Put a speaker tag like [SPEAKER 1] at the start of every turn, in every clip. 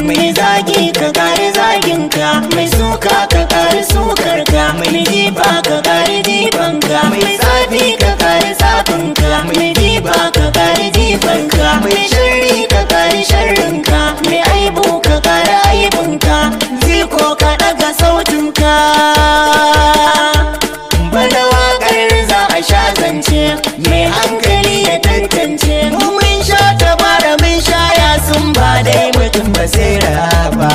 [SPEAKER 1] mai zagi ka kare zaginka, mai suka ka kare sukarka, mai jifa ka kare jifanka, mai tsafi ka kare tsafinka, mai jifa ka kare jifanka, mai sharri ka kare sharrinka, mai aibu ka kare aibinka, ziko ka daga sautinka. Bana waƙar za a sha zance, mai hankali ya tantance. Mun sha tabara mun sha yasun ba dai mutum ba sai raba.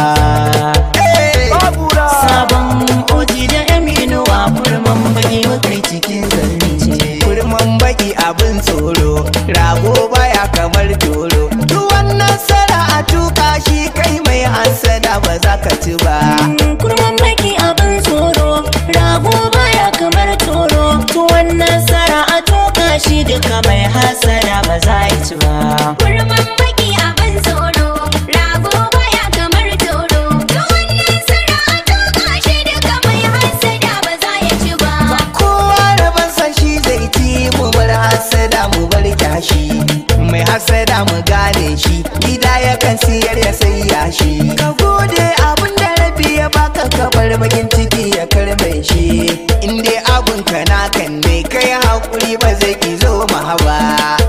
[SPEAKER 1] Sabon oji da Aminuwa kurman baki mukai cikin zance. Kurman baki abin tsoro, rago baya kamar doro. Duk wannan sara a tuka shi kai mai hassada ba za ka ci ba. Kurman baki abin tsoro, rago baya kamar toro. Duk wannan sara a tuka shi duka mai hassada ba za a ci ba.
[SPEAKER 2] Kurman baki abin tsoro, rago baya kamar toro. Duk wannan sara a tuka shi duka mai hassada ba za ya ci ba.
[SPEAKER 1] Kowa rabansa shi zai ci, mu bar hassada mu bar kyashi. Mai hassada mu gane shi, gida yakan siyar ya sayya shi. Ka gode abin da rabi ya baka, ka bar bakin ciki ya karme shi. In dai abun ka na kan ne kai hakuri, ba zai ki zo mahaba,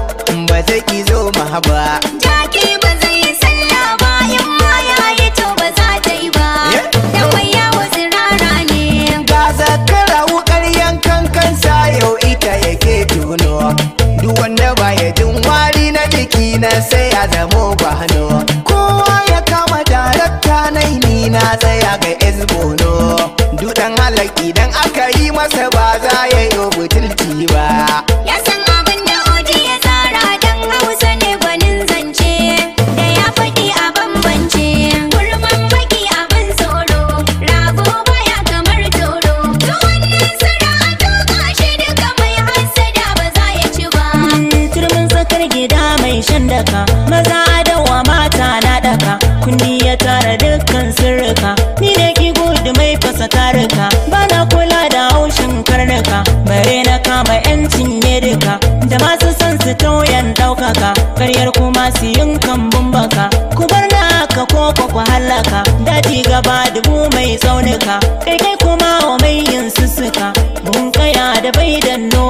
[SPEAKER 1] ba zai ki zo mahaba.
[SPEAKER 2] Jaki ba zai yi sallah ba, in ma ya yi to ba za ta yi ba. Dan mai yawo tsirara ne.
[SPEAKER 1] Ga zakara wukar yankan kansa yau ita yake tuno. Duk wanda baya jin wari na jiki na sai ya zamo bahano. Kowa ya kama darakta na ni na tsaya ga esbono. Dudan halak idan aka yi masa ba za ya yi butulci ba.
[SPEAKER 2] Ya san abin da oji ya tsara, dan Hausa ne gwanin zance. Da ya faɗi a bambance. Kurman baki abin tsoro, rago baya kamar toro. Duk wannan sara a tuka shi duka mai hassada ba za ya ci ba.
[SPEAKER 3] Turmin tsakar gida mai shan daka, maza dawa mata na daka. Kundi ya tara dukkan sirrika, ni ne ki gudu mai fasa tarika. Bana kula da haushin karnuka, bare na kama yancin ne duka. Da masu son su tauyan ɗaukaka, karyar kuma su yin kambun baka. Ku bar na haka ko ku halaka, daji gaba dubu mai tsaunuka. Kai kuma wa mai yin sussuka, mun kaya da bai danno.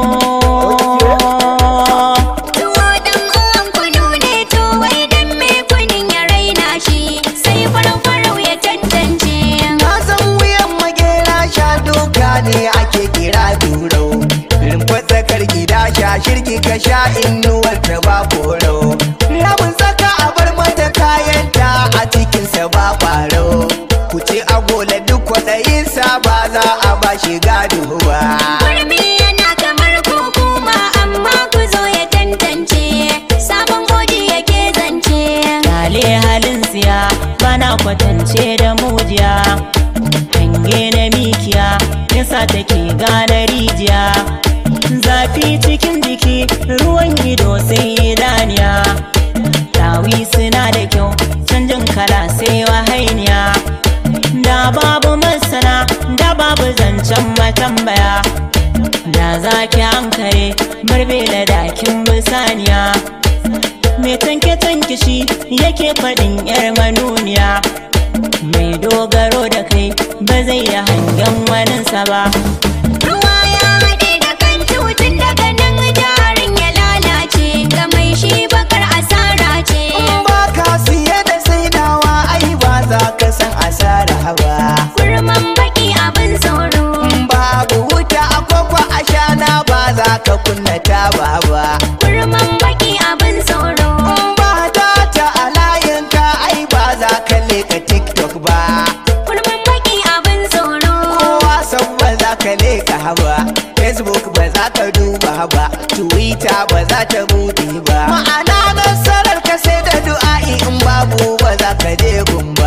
[SPEAKER 2] Tuwo dan uwan kunu ne, to wai dan me kunin ya raina shi, sai farau ya tantance.
[SPEAKER 1] Na san wuyan magera sha doka ne ake kira durau. Rumfar tsakar gida sha shirki ka sha inuwar ta ba korau. Rabin tsaka a bar mata kayanta a cikinsa ba ƙwaro. Ku ce agola duk kwaɗayinsa ba za a ba shi gado ba.
[SPEAKER 2] Kurmi yana kamar hukuma, amma ku zo ya tantance. Sabon oji yake zance.
[SPEAKER 3] Kale halin siya, bana kwatance da mujiya. Hange na mikiya, yasa take gane rijiya. Zafi cikin jiki, ruwan ido sai idaniya. Dawi suna da kyau, canjin kala sai wahainiya. Da babu masana, da babu zancen matambaya. Da zaki hankare, barbe da dakin bisaniya. Mai tanke shi yake faɗin yar manuniya. Mai dogaro da kai ba zai yi hangen waninsa ba.
[SPEAKER 2] Ruwa ya haɗe da kan tutun, daga nan jarin ya lalace. Ga mai shi bakar asara ce.
[SPEAKER 1] In ba ka siye da saidawa ai ba za ka san asara ba.
[SPEAKER 2] Kurman baki abin tsoro,
[SPEAKER 1] Babu wuta a kwakwa a shana ba za ka kunna taba ba.
[SPEAKER 2] kurman baki abin tsoro.
[SPEAKER 1] Ba data a layinka ai ba za ka leka TikTok ba.
[SPEAKER 2] Kurman baki abin tsoro.
[SPEAKER 1] Kowa san ba za ka leka haba, Facebook ba za ka duba ba, Twitter ba za ta bude ba. Ma'ana nasarar ka sai da du'a'i, in babu ba za ka je gumba.